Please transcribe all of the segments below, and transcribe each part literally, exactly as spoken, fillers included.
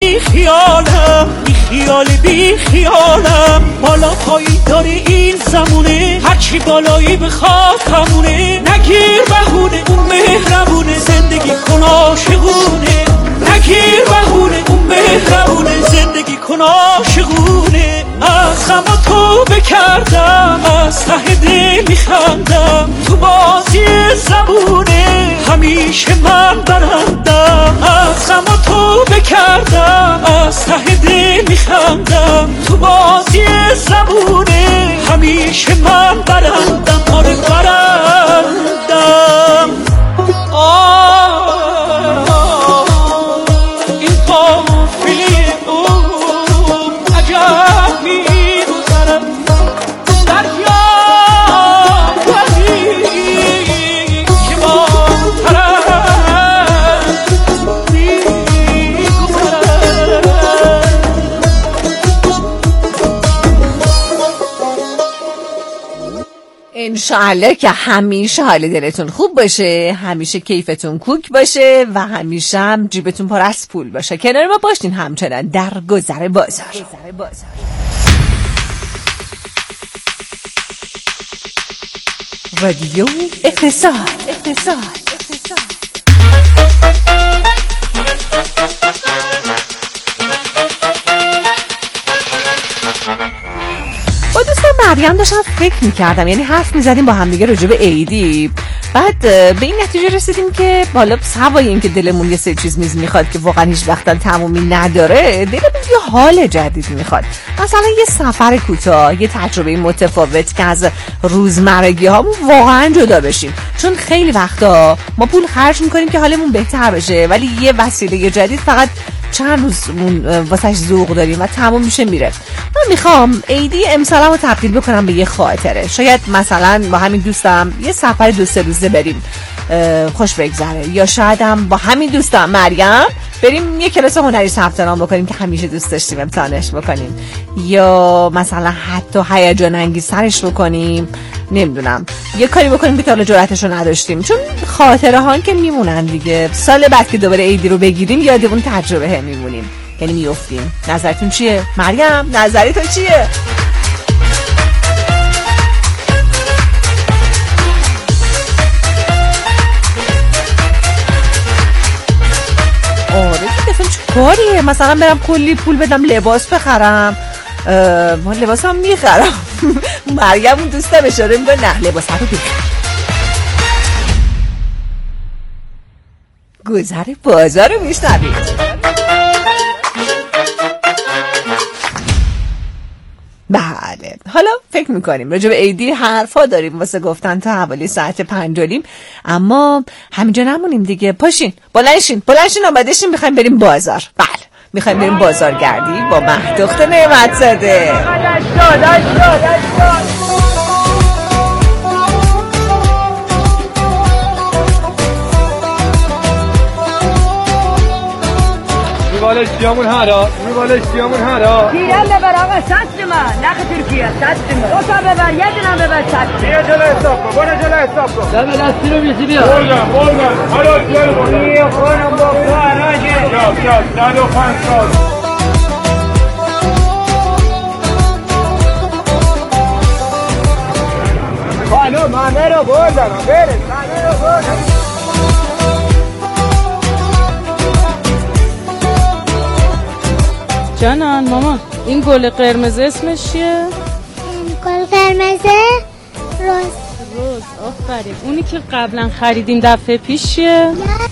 بی خیالم، بی خیال بی خیالم. بالا پایی داره این زمونه، هرچی بالایی بخواد همونه. نگیر بهونه اون مهربونه، زندگی کن عاشقونه. نگیر بهونه اون مهربونه، زندگی کن عاشقونه. از غم تو بکردم، از ته دل میخندم، تو بازی زبونه همیشه من برندم. از غم تو بکردم، از ته دل میخندم، تو بازی زبونه همیشه من برندم. آره برندم. آه این قافله اوم عجب میگذرم، دریا ولی که با طرف میگذرم. انشالله که همیشه حال دلتون خوب باشه، همیشه کیفتون کوک باشه و همیشه هم جیبتون پر از پول باشه. کنار ما باشین همچنان در گذر بازار. رادیو اقتصاد. اقتصاد. با دوستم مریم داشتم فکر میکردم، یعنی حرف میزدیم با هم دیگه راجع به عیدی. بعد به این نتیجه رسیدیم که بالا سوای این که دلمون یه سری چیز میز میخواد که واقعا هیچ وقتا تمومی نداره، دلمون یه حال جدید میخواد. مثلا یه سفر کوتاه، یه تجربه متفاوت که از روزمرگی هامون واقعا جدا بشیم. چون خیلی وقتا ما پول خرج میکنیم که حالمون بهتر بشه، ولی یه وسیله جدید فقط چند روزمون واسش ذوق داریم و تموم میشه میره. من میخوام عیدی امسالم رو تبدیل بکنم به یه خاطره. شاید مثلا با همین دوستم یه سفر دو سه روزه بریم خوش بگذره، یا شایدم با همین دوستم مریم بریم یه کلاس هنری ثبت نام بکنیم که همیشه دوست داشتیم امتحانش بکنیم، یا مثلا حتی هیجان انگیز سرش بکنیم، نمیدونم یه کاری بکنیم که تا حالا جرأتش رو نداشتیم. چون خاطره ها که میمونن دیگه، سال بعد که دوباره عیدی رو بگیریم یاد اون تجربه میمونیم، یعنی میافتیم. نظرتون چیه؟ مریم نظری تو چیه؟ آره دیگه چه کاریه؟ مثلا برم کلی پول بدم لباس بخرم، ما لباس هم میخرم. مریم اون دوستم اشاره میکنه نه لباس رو بخرم. گذر بازار رو میشنوید. بله حالا فکر میکنیم راجع به عیدی حرفا داریم واسه گفتن تا حوالی ساعت پنج و نیم، اما همینجا نمونیم دیگه. پاشین بلنشین بلنشین آمدشین، میخوایم بریم بازار. بله میخوایم بریم بازارگردی با مهدخت نعمتزاده. میوالشیامون هرا میوالشیامون هرا پیرل ببر آقا صد تومن نخ ترکیه صد تومن دو تا ببر یه دونه ببر صد بیا جلو حساب کن برو جلو حساب کن دم دستی رو بیسی بیا بردم بردم حالا بیار بردم بیا خونم با خواهراجه شاد شاد صد و پنجاه خانم همه رو بردم بره همه رو بردم. جانان مامان این گل قرمز اسمش چیه؟ گل قرمزه روز. روز آفرین. اونی که قبلا خریدیم دفعه پیش چیه؟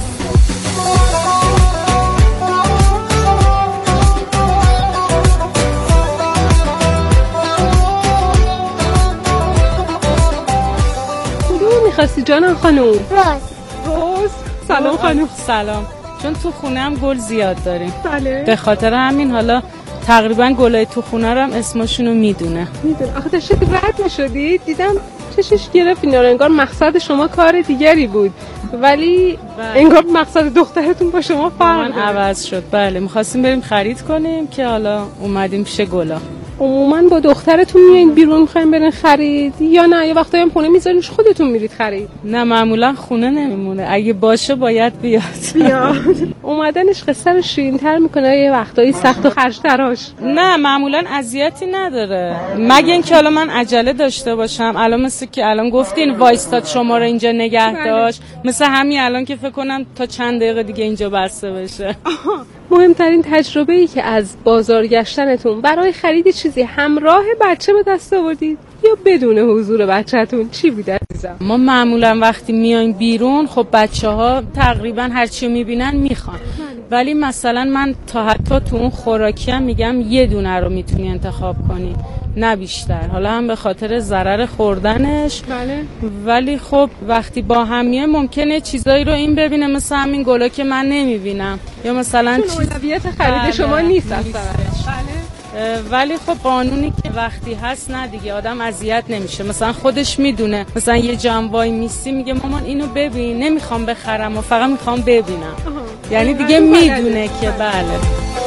کدوم میخواستی جانان خانم؟ روز. روز سلام خانم. سلام. چون تو خونه هم گل زیاد داریم. بله. به خاطر همین حالا تقریبا گلای تو خونه رو هم اسمشونو میدونه. میدونه. آخه داشتید رد میشدید دیدم چشش گرفت اینا رو، انگار مقصد شما کار دیگری بود ولی بله. انگار مقصد دخترتون با شما فرق عوض شد. بله میخواستیم بریم خرید کنیم که حالا اومدیم پیش گلا. عموما با دخترتون میایین بیرون میخواین برین خرید یا نه یه وقتایی هم خونه میذارینش خودتون میرید خرید؟ نه معمولا خونه نمیمونه، اگه باشه باید بیاد. بیاد. اومدنش قصه رو شیرین‌تر میکنه یه وقتایی سخت و خرج‌تراش؟ نه معمولا اذیتی نداره، مگه اینکه حالا من عجله داشته باشم. الان مثل که الان گفتین وایستاد شما رو اینجا نگه داشت، مثل همین الان که فکر کنم تا چند دقیقه دیگه اینجا بسته بشه. مهمترین تجربه‌ای که از بازار گشتنتون برای خرید چیزی همراه بچه به دست آوردید یا بدون حضور بچه‌تون چی بود عزیزم؟ ما معمولا وقتی میایم بیرون خب بچه‌ها تقریبا هر چی میبینن میخوان، ولی مثلا من تا حتی تو اون خوراکی هم میگم یه دونه رو میتونی انتخاب کنی نه بیشتر، حالا هم به خاطر ضرر خوردنش. بله. ولی خب وقتی با هم میایم ممکنه چیزایی رو این ببینه مثلا همین گلا که من نمیبینم یا مثلا چون اولویت خرید شما نیست اصلا. بله. ولی خب قانونی که وقتی هست نه دیگه آدم اذیت نمیشه، مثلا خودش میدونه مثلا یه جنبای میسی میگه مامان اینو ببین نمیخوام بخرم و فقط میخوام ببینم. آه. یعنی دیگه میدونه که بله.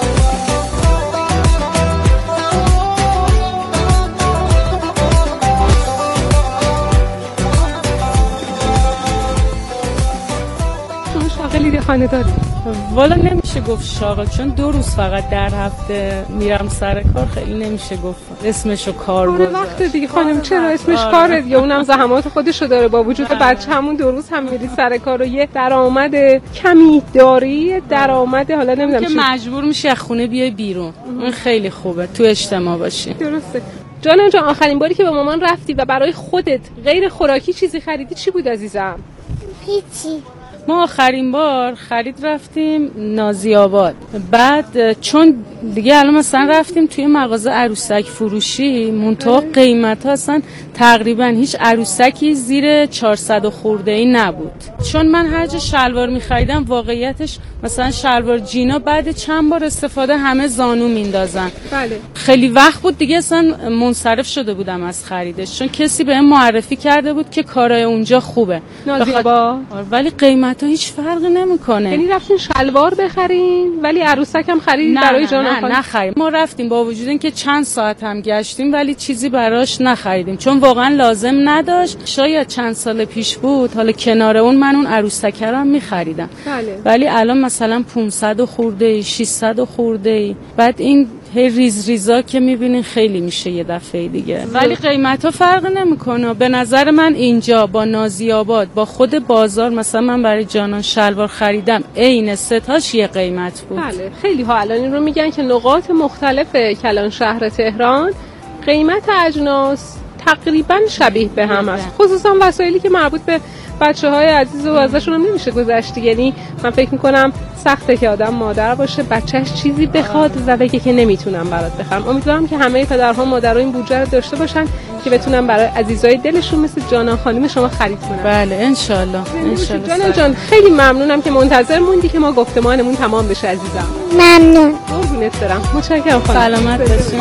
شاغلی خانه داری؟ والا نمیشه گفت شاغل، چون دو روز فقط در هفته میرم سر کار، خیلی نمیشه گفت اسمشو کار گذاشت. وقت دیگه خانم چرا اسمش آره. کاره دیگه، اونم زحمات خودشو داره، با وجود بچه همون دو روز هم میری سر کار و یه درآمد کمی داری، درآمد حالا نمیدونم که مجبور میشی از خونه بیای بیرون. اون خیلی خوبه تو اجتماع باشی. درسته. جانم جان آخرین باری که با مامان رفتی و برای خودت غیر خوراکی چیزی خریدی چی بود عزیزم؟ هیچی. ما آخرین بار خرید رفتیم نازی آباد، بعد چون دیگه الان مثلا رفتیم توی مغازه عروسک فروشی، منتها قیمت ها اصلا تقریبا هیچ عروسکی زیر چهارصد خورده ای نبود. چون من هر جا شلوار می‌خریدم واقعیتش مثلا شلوار جینا بعد چند بار استفاده همه زانو میندازن. بله. خیلی وقت بود دیگه اصلا منصرف شده بودم از خریدش، چون کسی بهم معرفی کرده بود که کارای اونجا خوبه. نازی آباد. ولی قیمت ها هیچ فرقی نمیکنه. یعنی رفتین شلوار بخرین ولی عروسک هم خرید برای جان نه نه نخریم. ما رفتیم با وجود اینکه چند ساعت هم گشتیم ولی چیزی براش نخریدیم، چون واقعا لازم نداشت. شاید چند سال پیش بود حالا کنار اون من اون عروسک رو هم میخریدم. بله. ولی الان مثلا پانصد خورده ششصد خورده، بعد این هی ریز ریزا که میبینین خیلی میشه یه دفعه دیگه، ولی قیمت ها فرق نمیکنه. به نظر من اینجا با نازی آباد با خود بازار مثلا من برای جانان شلوار خریدم عین ستاش یه قیمت بود. بله. خیلی ها الان این رو میگن که نقاط مختلف کلان شهر تهران قیمت اجناس تقریبا شبیه به هم است، خصوصا وسایلی که مربوط به بچه‌های عزیز و ازشون هم نمیشه گذشت. یعنی من فکر میکنم سخته که آدم مادر باشه بچهش چیزی بخواد و بگه که نمیتونم برات بخرم. امیدوارم که همه پدرها مادرها این بودجه رو داشته باشن که بتونن برای عزیزای دلشون مثل جانان خانم شما خرید کنن. بله ان شاء الله ان شاء الله. جانان جان خیلی ممنونم که منتظر موندی که ما گفتمانمون تمام بشه عزیزم. ممنون. قربونت برم. متشکرم خانم. سلامت باشین.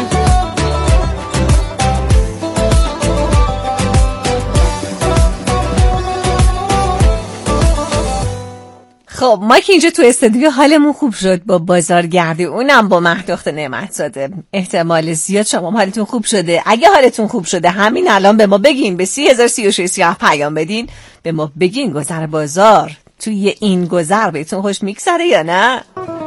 خب ما که اینجا تو استودیو حالمون خوب شد با بازارگردی، اونم با مهداخت نعمتزاده، احتمال زیاد شما حالتون خوب شده. اگه حالتون خوب شده همین الان به ما بگین، به سی هزار سی و شش سی پیام بدین به ما بگین گذر بازار توی این گذر بهتون خوش میگذره یا نه.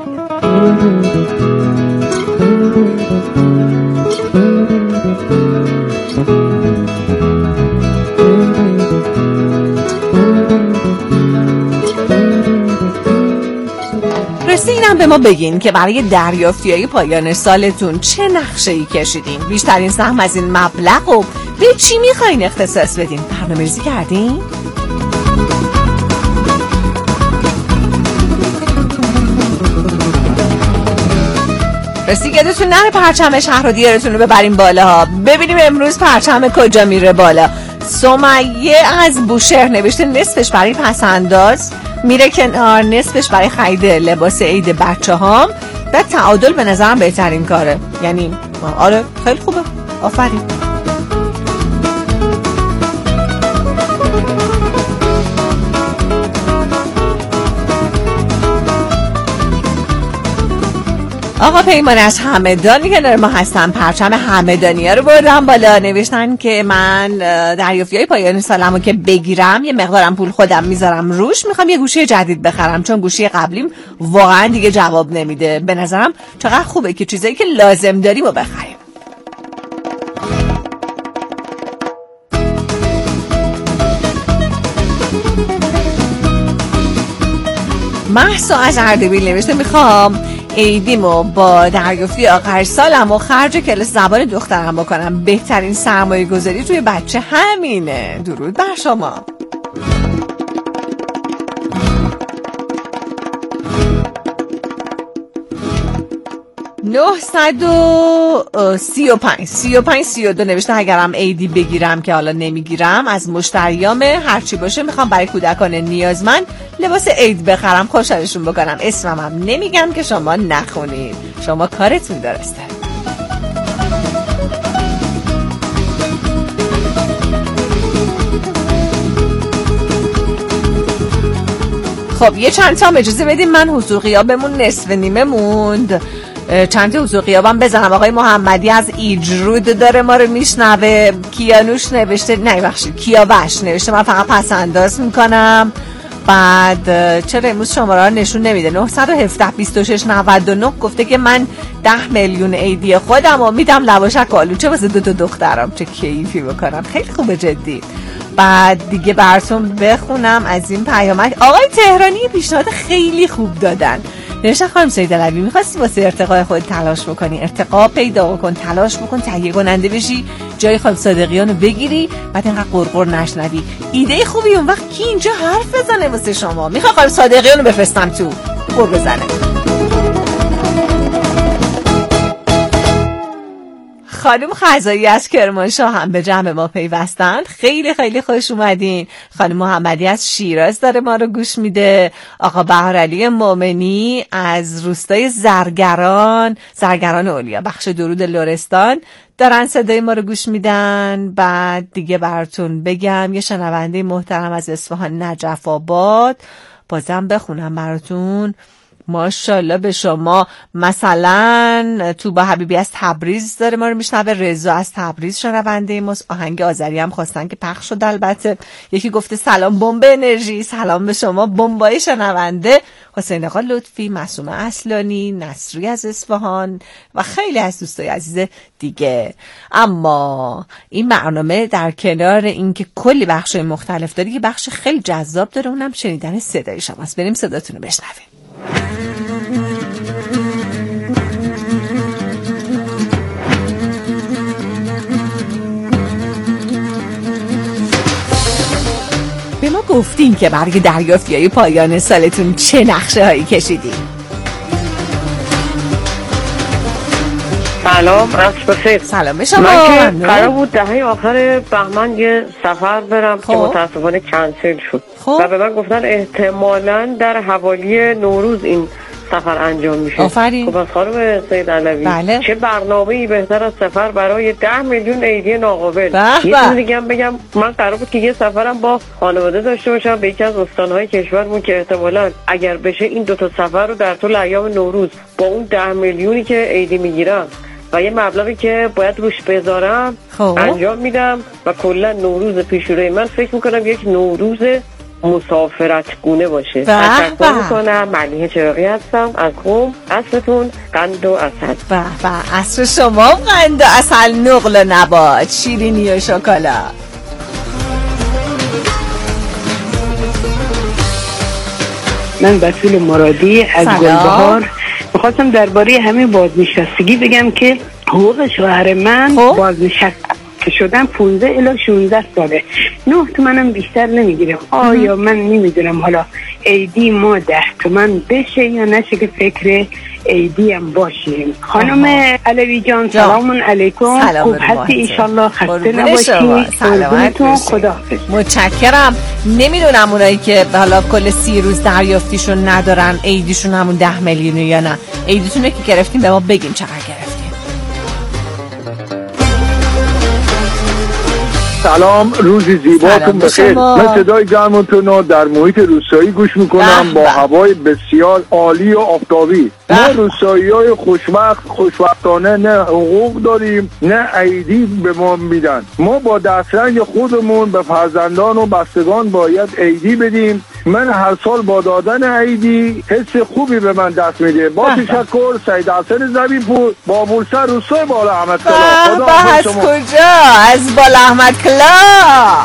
اینم به ما بگین که برای دریافتی‌های پایان سالتون چه نقشه‌ای کشیدین، بیشترین سهم از این مبلغ رو به چی میخواین اختصاص بدین؟ برنامه‌ریزی کردین؟ راستی یادتون نره پرچم شهر و دیارتون رو ببریم بالا ها. ببینیم امروز پرچم کجا میره بالا. سمیه از بوشهر نوشته نصفش برای پسنداز میره کنار، نصفش برای خرید لباس عید بچه هام. در تعادل به نظرم بهترین کاره. یعنی آره خیلی خوبه. آفرین. آقا پیمان از همدانی که ما هستن پرچم همدانی ها رو بردم بالا، نوشتن که من دریافتی های پایان سالمو که بگیرم یه مقدارم پول خودم میذارم روش، میخوام یه گوشی جدید بخرم چون گوشی قبلیم واقعا دیگه جواب نمیده. به نظرم چقدر خوبه که چیزایی که لازم داریم رو بخریم. محسا از اردبیل نوشته میخوام عیدیمو با دریافتی آخر سالم و خرج کلاس زبان دخترم بکنم. بهترین سرمایه گذاری توی بچه همینه. درود بر شما. نهصد و سی و پنج سی و پنج سی و دو نوشته اگرم عیدی بگیرم که حالا نمیگیرم از مشتریام هرچی باشه میخوام برای کودکان نیازمند لباس عید بخرم، خوشحالشون بکنم. اسمم هم نمیگم که شما نخونید، شما کارتون درسته. خب یه چند تا اجازه بدیم من حضور غیابمون نصف نیمه موند، چند تا حضور غیابم بزنم. آقای محمدی از ایجرود داره ما رو میشنوه. کیانوش نوشته، نه بخشید کیاوش نوشته من فقط پس انداز میکنم. بعد چرا امروز شماره ها نشون نمیده؟ نه یک هفت بیست و شش نود و نه گفته که من ده میلیون ایدی خودم و میدم لواشک آلوچه واسه دو تا دخترم. چه کیفی بکنم، خیلی خوبه جدی. بعد دیگه براتون بخونم از این پیامک. آقای تهرانی پیشنهاد خیلی خوب دادن. نوشتن خانم سید علوی می‌خواستی واسه ارتقاء خود تلاش بکنی، ارتقا پیدا کن، تلاش بکن، تهیه کننده بشی، جای خانم صادقیانو بگیری، بعد اینقدر قرقر نشنوی. ایده خوبی، اون وقت کی اینجا حرف بزنه واسه شما؟ میخوام خانم صادقیانو بفرستم تو قرقر بزنه. خانم خزایی از کرمانشاه هم به جمع ما پیوستن. خیلی خیلی خوش اومدین. خانم محمدی از شیراز داره ما رو گوش میده. آقا بهارعلی مومنی از روستای زرگران زرگران اولیا بخش درود لرستان دارن صدای ما رو گوش میدن. بعد دیگه براتون بگم یه شنونده محترم از اصفهان نجف آباد بازم بخونم براتون. ماشاءالله به شما. مثلا تو با حبیبی از تبریز داره ما رو میشنوه. رضا از تبریز شنونده ماست. آهنگ آذری هم خواستن که پخش شد. البته یکی گفته سلام بمب انرژی، سلام به شما بمبای شنونده. حسین آقا لطفی، معصومه اصلانی، نصری از اصفهان و خیلی از دوستای عزیز دیگه. اما این برنامه در کنار این که کلی بخش مختلف داره یه بخش خیلی جذاب داره، اونم شنیدن صدای شماست. بریم صداتون رو بشنویم. به ما گفتین که برای دریافتی‌های پایان سالتون چه نقشه هایی کشیدین؟ سلام، عصر بخیر. سلام به شما. من که قرار بود دهه آخر بهمن یه سفر برم که متاسفانه کنسل شد و به من گفتن احتمالاً در حوالی نوروز این سفر انجام میشه. آفرین. خب از خانم سید علوی بله. چه برنامه‌ای بهتر از سفر برای ده میلیون عیدی ناقابل. یه چیز دیگه هم بگم، من قرار بود که یه سفرم با خانواده داشته باشم به یکی از استان‌های کشورمون که احتمالاً اگر بشه این دو تا سفر رو در طول ایام نوروز با اون ده میلیونی که عیدی میگیرم و یه مبلغی که باید روش بذارم خوب. انجام میدم و کلا نوروز پیشروی من فکر میکنم یک نوروز مسافرت گونه باشه. تشکر میکنم. ملیحه چراغی هستم از قم. عصرتون قند و عسل. به به، عصر شما قند و عسل، نقل و نبات، شیرینی و شکلات. من بطول مرادی از گلبهار میخواستم درباره همین بازنشستگی بگم که حقوق شوهر من بازنشسته شدن پانزده الی شانزده ساله، نه تومنم بیشتر نمیگیرم. آیا من نمیدونم حالا ایدی ما ده تومن بشه یا نشه که فکر ایدی هم باشیم. خانم علوی جان سلام علیکم، خوب هستی؟ ایشالله خسته نباشید. سلامتون، خداحافظ. متشکرم. نمیدونم اونایی که حالا کل سی روز دریافتیشون ندارن ایدیشون همون ده میلیونه یا نه. ایدیتونه که گرفتیم به ما بگیم چقدر گرفتیم. سلام، روزی زیباتون بخیر. من صدای گرمتون رو در محیط روستایی گوش میکنم با هوای بسیار عالی و آفتابی. ما روستایی های خوشبخت خوشبختانه نه حقوق داریم نه عیدی به ما میدن. ما با دسترنج خودمون به فرزندان و بستگان باید عیدی بدیم. من هر سال با دادن عیدی حس خوبی به من دست میده. با تشکر، سید حسن زبیپور، بابولسر، روستای بالا احمد کلا. خدا از کجا؟ از بالا احمد کلا.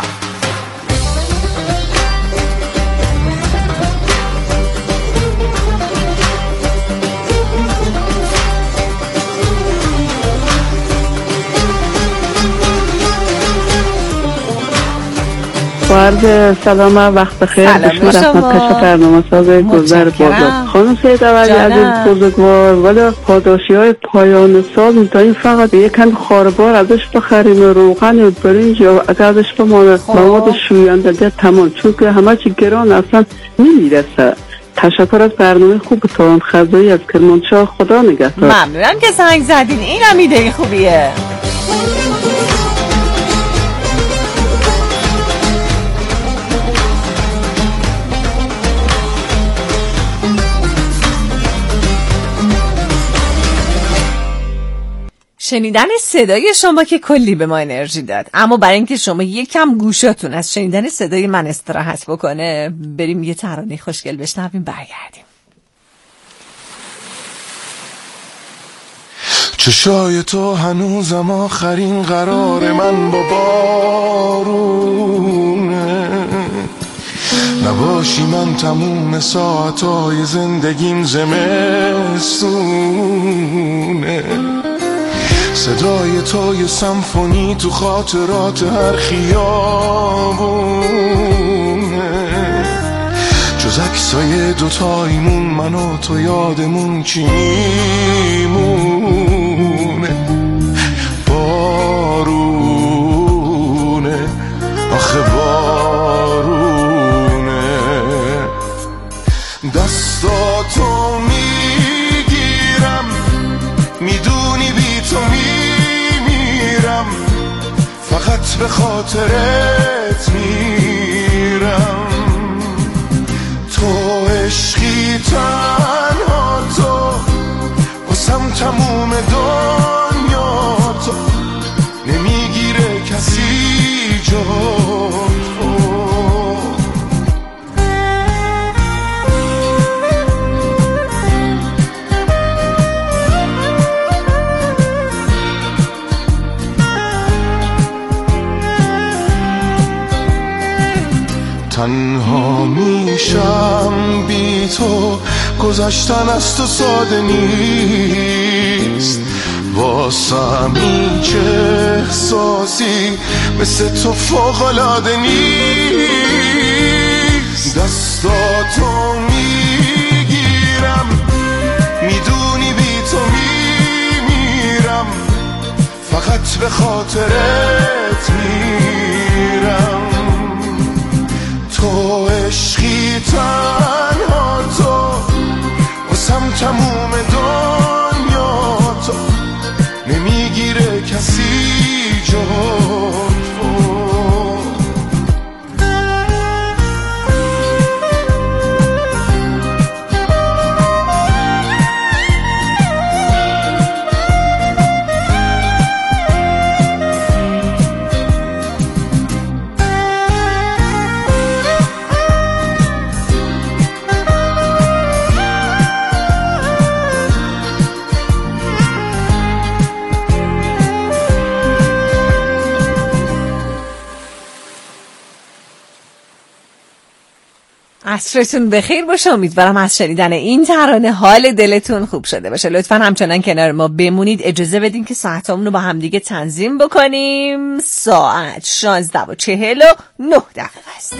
عرض سلام، وقت بخیر. بسم رحمت کشف برنامه ساز گذر بازار خانم سید اولی عزیز بزرگوار. ولی پاداشی های پایان سال تا این فقط یکم خاربار ازش بخریم و روغن و برنج یا ازش بمانه مواد شوینده تمام، چون که همه چی گران اصلا نمیرسه. تشکر از برنامه خوبتون. خزایی از کرمانشاه، خدا نگهدار. ممنونم که زنگ زدین، این هم ایده خوبیه. شنیدن صدای شما که کلی به ما انرژی داد، اما برای اینکه شما یکم گوشاتون از شنیدن صدای من استراحت بکنه، بریم یه ترانه خوشگل بشنویم برگردیم. چشای تو هنوزم آخرین قرار من با بارونه، نباشی من تموم ساعتای زندگیم زمستونه. صدای تو یه سمفونی تو خاطرات هر خیابونه، جز عکسای دوتایمون من و تو یادمون چی میمونه؟ بارونه، آخه بارونه. دستاتو میگیرم، میدونی بی تو میمیرم، فقط به خاطرت میرم. تو عشقی تنها تو، واسم تموم دنیا تو، نمیگیره کسی جا تو. تنها میشم بی تو، گذشتن از تو ساده نیست، واسم این چه احساسی مثل تو فوق‌العاده نیست. دستاتو میگیرم، میدونی بی تو میمیرم، فقط به خاطرت میرم. تو عشقی تنها تو، واسم تموم دنیا تو، نمیگیره کسی جا تو. عصرتون بخیر باشه. امیدوارم از شنیدن این ترانه حال دلتون خوب شده باشه. لطفاً همچنان کنار ما بمونید. اجازه بدین که ساعتامون رو با هم دیگه تنظیم بکنیم. ساعت شانزده و چهل و نه دقیقه است.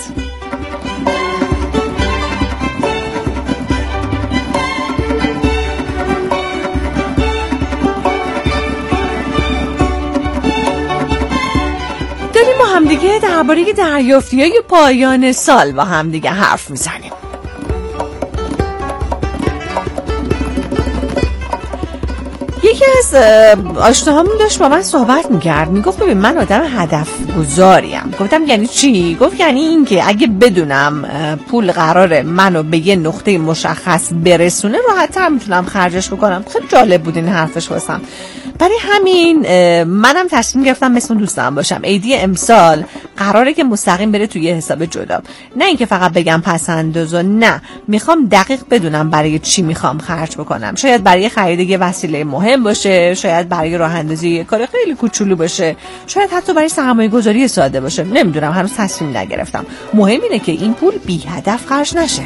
داریم با هم دیگه درباره دریافتی‌های پایان سال با هم دیگه حرف میزنیم. یکی از آشناهامون داشت با من صحبت میکرد، میگفت ببین من آدم هدف گذاریم. گفتم یعنی چی؟ گفت یعنی این که اگه بدونم پول قراره منو به یه نقطه مشخص برسونه راحت‌تر میتونم خرجش بکنم. خیلی جالب بود این حرفش واسم. برای همین منم تصمیم گرفتم مثل دوستم باشم. عیدی امسال قراره که مستقیم بره توی یه حساب جدا، نه اینکه فقط بگم پس انداز، نه، میخوام دقیق بدونم برای چی میخوام خرج بکنم. شاید برای خرید یه وسیله مهم باشه، شاید برای راه اندازی یه کار خیلی کوچولو باشه، شاید حتی برای سرمایه گذاری ساده باشه. نمیدونم، هنوز تصمیم نگرفتم. مهم اینه که این پول بی هدف خرج نشه.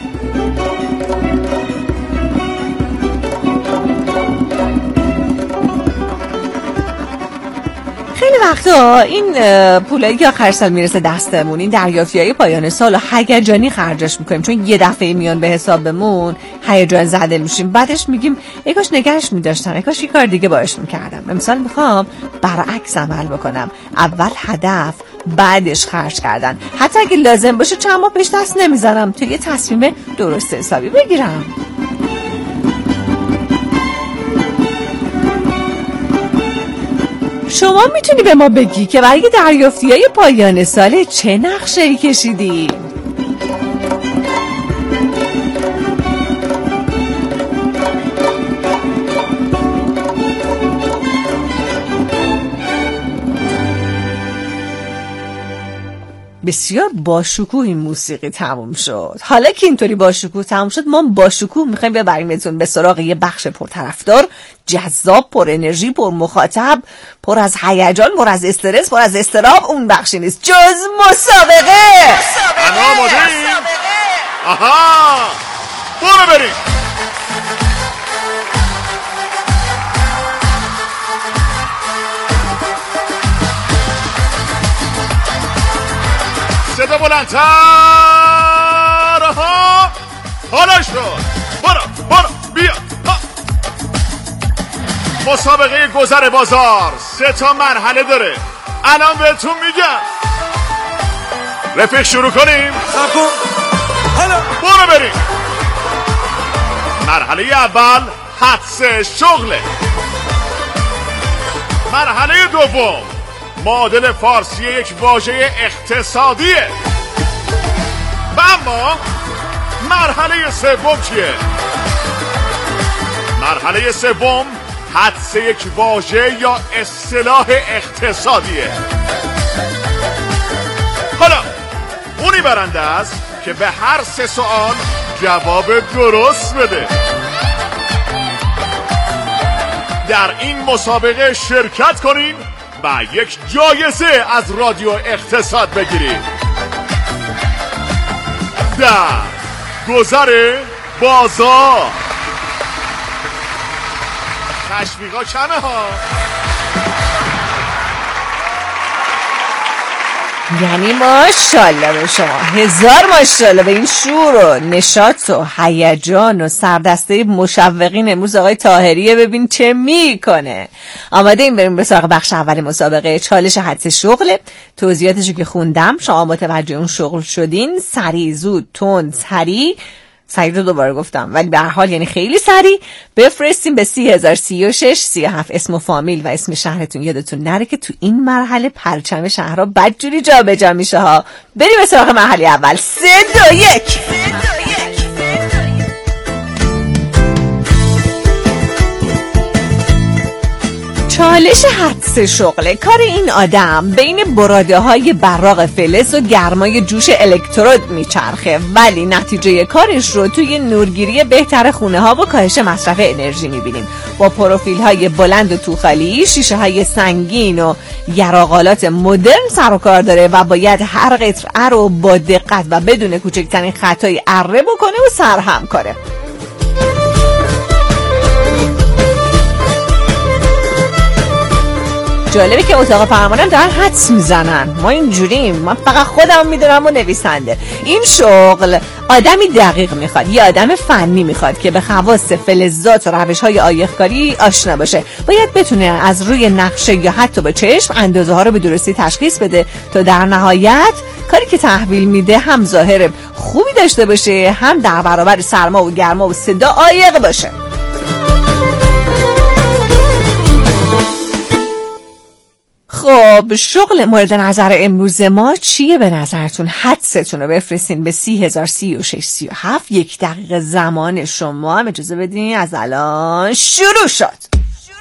خیلی وقتا این پولایی که آخر سال میرسه دستمون، این دریافتیای پایان سال، هیجانی خرجش میکنیم، چون یه دفعه میان به حسابمون، هیجان زده میشیم. بعدش میگیم ای کاش نگهش میداشتم، ای کاش یه کار دیگه باهاش میکردم. امسال میخوام برعکس عمل بکنم، اول هدف بعدش خرج کردن. حتی اگه لازم باشه چند ماه پیش دست نمیزنم تا یه تصمیم درست حسابی بگیرم. شما میتونی به ما بگی که برای دریافتی‌های پایان سال چه نقشه‌ای کشیدی؟ بسیار باشکوه این موسیقی تموم شد. حالا که اینطوری باشکوه تموم شد، ما باشکوه میخوایم ببریمتون به سراغ یه بخش پرطرفدار، جذاب، پر انرژی، پر مخاطب، پر از هیجان، پر از استرس، پر از اضطراب. اون بخشی نیست جز مسابقه. مسابقه. آها، برو بریم. صدا بلندتر. ها حالا شد. برو برو بیا. ها. مسابقه گذر بازار سه تا مرحله داره، الان بهتون میگم. رفیق شروع کنیم. سکو حالا برو بریم. مرحله اول حدس شغله. مرحله دوم معادل فارسی یک واژه اقتصادیه. و اما مرحله سوم چیه؟ مرحله سوم حدس یک واژه یا اصطلاح اقتصادیه. حالا اونی برنده است که به هر سه سوال جواب درست بده. در این مسابقه شرکت کنین و یک جایزه از رادیو اقتصاد بگیرید. در گذر بازار تشویقا کمه ها. یعنی ماشاءالله به شما، هزار ماشاءالله به این شور و نشاط و هیجان و سردسته مشوقین. امروز آقای طاهریه ببین چه میکنه. آماده این بریم به سراغ بخش اول مسابقه. چالش حدس شغله. توضیحاتشو که خوندم شما متوجه اون شغل شدین. سریع، زود، تند، سریع. سریع رو دوباره گفتم ولی به هر حال یعنی خیلی سریع بفرستیم به سی هزار سی و شش سی و هفت. اسم و فامیل و اسم شهرتون یادتون نره که تو این مرحله پرچم شهرها بدجوری جا به جا میشه ها. بریم به سراغ مرحله اول. سه دو یک. چالش حدس شغله. کار این آدم بین براده های براق فلز و گرمای جوش الکترود میچرخه، ولی نتیجه کارش رو توی نورگیری بهتر خونه ها و کاهش مصرف انرژی میبینیم. با پروفیل های بلند و توخالی، شیشه های سنگین و یراقالات مدرن سر و کار داره و باید هر قطعه رو با دقت و بدون کوچکترین خطایی اره بکنه و سرهم کنه. جالبه که اتاق فرمانم دارن حدس میزنن. ما اینجوریم، من فقط خودم میدونم و نویسنده. این شغل آدمی دقیق میخواد، یه آدم فنی میخواد که به خواص فلزات و روش‌های آیق‌کاری آشنا باشه. باید بتونه از روی نقشه یا حتی با چشم اندازه ها رو به درستی تشخیص بده تا در نهایت کاری که تحویل میده هم ظاهر خوبی داشته باشه، هم در برابر سرما و گرما و صدا عایق باشه. خب شغل مورد نظر امروز ما چیه به نظرتون؟ حدستون رو بفرستین به سی هزار سی و شش سی و هفت. یک دقیقه زمان شما هم اجازه بدین از الان شروع شد.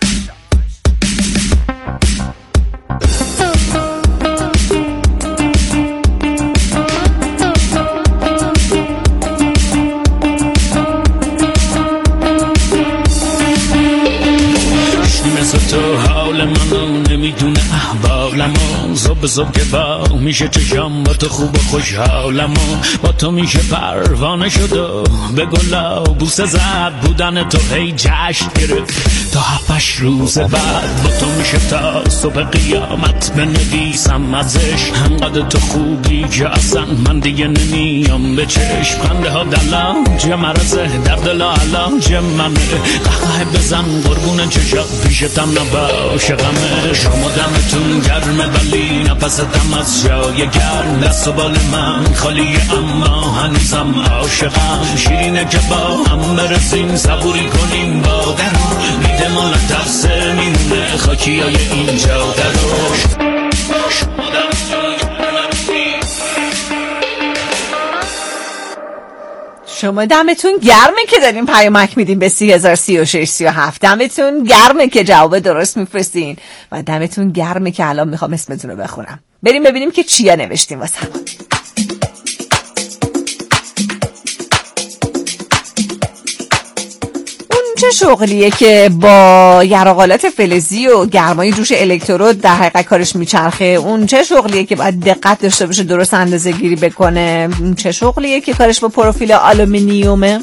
تو حال منو نمیدونه احوالمو، زب زب که با میشه چشم با تو خوب و خوشحالمو، با تو میشه پروانه شد و به گلا بوسه زد، بودن تو هی جشن گرفت تا هفتش روز بعد، با تو میشه تا صبح قیامت بنویسم ازش، همقدر تو خوبی که اصلا من دیگه نمیام به چشم، خنده ها دلاج مرزه در دل علاج منه، قهقه بزن قربون چشم پیشتم نباشه غمه، شما دمتون گرمه ولی نفستم از جای گرم، دست و بال من خالیه اما هنوزم عاشقم، شیرینه که با هم برسیم صبوری کنیم با درو، میده مال ترسه میمونه خاکی های اینجا درو، شما دمتون شما دمتون گرمه که دارین پیامک میدین به سی هزار سی و شش سی و هفت. دمتون گرمه که جواب درست میفرستین و دمتون گرمه که الان میخوام اسمتون رو بخونم. بریم ببینیم که چیا نوشتین واسه ما. چه شغلیه که با یراقالات فلزی و گرمای جوش الکترود در حقیقت کارش میچرخه؟ اون چه شغلیه که باید دقت داشته باشه درست اندازه گیری بکنه؟ اون چه شغلیه که کارش با پروفیل آلومینیومه؟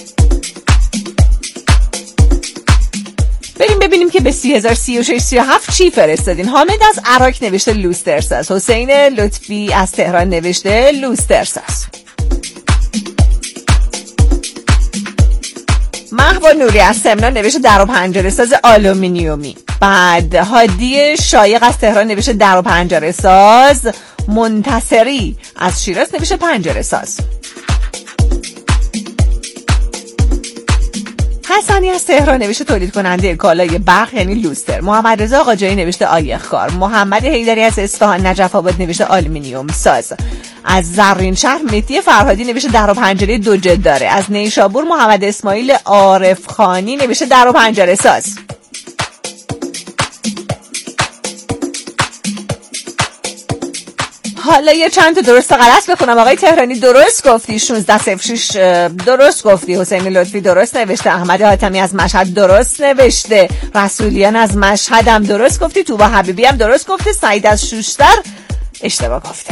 بریم ببینیم که به سی هزار سی و شش سی و هفت چی فرستادین. حامد از عراق نوشته لوسترساز. حسین لطفی از تهران نوشته لوسترساز. محوا نوری از سمنان نوشته در و پنجره ساز آلومینیومی. بعد هادی شایق از تهران نوشته در و پنجره ساز. منتصری از شیراز نوشته پنجره ساز. حسنی از تهران نوشته تولید کننده کالای برق یعنی لوستر. محمد رضا آقاجایی نوشته آیخکار. محمد حیدری از اصفهان نجف آباد نوشته آلومینیوم ساز. از زرین شهر مهدی فرهادی نوشته در و پنجره دو جد داره. از نیشابور محمد اسماعیل عارف خانی نوشته در و پنجره ساز. حالا یه چند تا درست و غلط بخونم. آقای تهرانی درست گفتی. شانزده صفر شش درست گفتی. حسین لطفی درست نوشته. احمد حاتمی از مشهد درست نوشته. رسولیان از مشهد هم درست گفتی. توبا حبیبی هم درست گفته. سعید از شوشتر اشتباه گفته.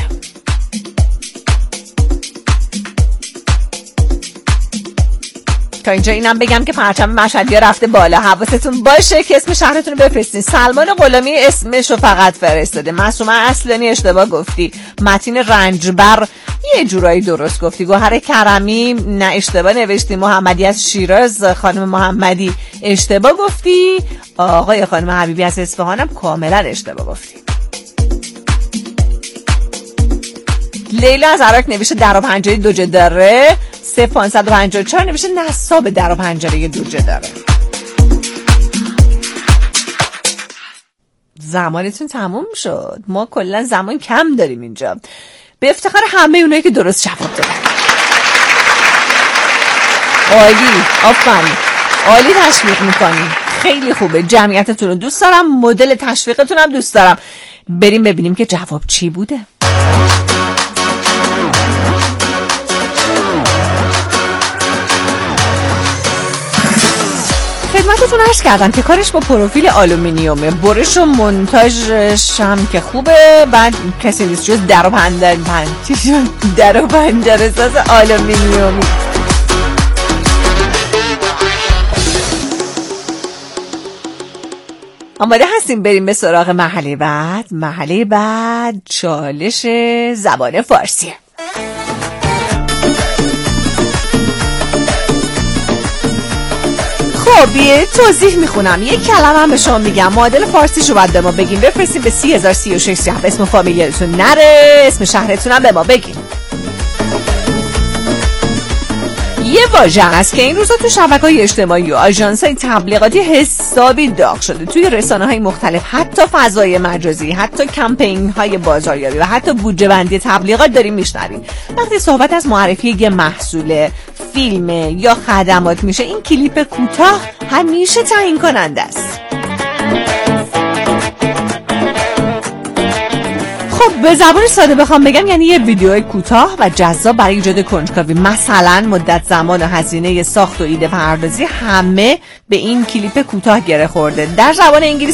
تا اینجا اینم بگم که پرچم مشهدی رفته بالا. حواستون باشه که اسم شهرتون رو بفرستین. سلمان غلامی اسمش رو فقط فرستاده. معصومه اصلانی اشتباه گفتی. متین رنجبر یه جورایی درست گفتی. گوهر کرمی نه اشتباه نوشتی. محمدی از شیراز خانم محمدی اشتباه گفتی. آقای خانم حبیبی از اصفهانم کاملا اشتباه گفتی. لیلا از عراق نوشته در و پنجره دو جد داره. سه پانصد و پنجاه و چهار نوشته نصاب در و پنجره دو جد داره. زمانتون تموم شد. ما کلا زمان کم داریم اینجا. به افتخار همه اونایی که درست جواب دادن. عالی، آفرین، عالی تشویق میکنیم. خیلی خوبه. جمعیتتون رو دوست دارم. مدل تشویقتون هم دوست دارم. بریم ببینیم که جواب چی بوده. خدمتتون عرض کردم که کارش با پروفیل آلومینیومه. برش و مونتاژش هم که خوبه. بعد کسی نیست جز در و پنجره در و پنجره ساز آلومینیومی. آماده هستیم بریم به سراغ مرحله بعد. مرحله بعد چالش زبان فارسیه. خب یه توضیح میخونم. یک کلمه هم به شما میگم. معادل فارسیشو باید به ما بگیم. بفرستیم به سی هزار سی و شش سی و هفت. اسم فامیلیتون نره. اسم شهرتون هم به ما بگیم. یه واژه هست که این روزا تو شبکه‌های اجتماعی و آژانس‌های تبلیغاتی حسابی داغ شده، توی رسانه‌های مختلف، حتی فضای مجازی، حتی کمپین‌های بازاریابی و حتی بودجه بندی تبلیغات داریم میشنویم. وقتی صحبت از معرفی یه محصول، فیلم یا خدمات میشه، این کلیپ کوتاه همیشه تعیین کننده است. به زبان ساده بخوام بگم یعنی یه ویدیو کوتاه و جذاب برای ایجاد کنجکاوی، مثلا مدت زمان و هزینه ساخت و ایده پردازی همه به این کلیپ کوتاه گره خورده. در زبان انگلیسی